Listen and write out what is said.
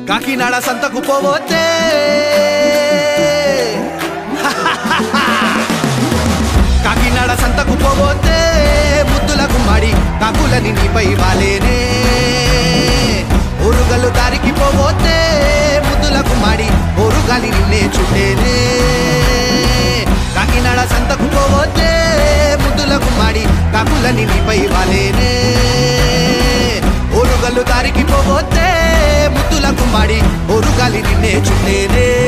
కాకినాడ సంతకు పోవోతే కాకినాడ సంతకు పోవోతే ముద్దుల గుమ్మడి కాకులని నీపై వాలేనే ఓరుగల్లు దారికి పోవోతే ముద్దుల గుమ్మడి ఓరుగాలి నిన్నే చుట్టేనే కాకినాడ సంతకు పోవోతే ముద్దుల గుమ్మడి కాకులని నీపై వాలేనే ఓరుగల్లు దారికి పోవోతే ముద్దుల గుమ్మడి ఓరుగాలి నిన్నే చుట్టేనే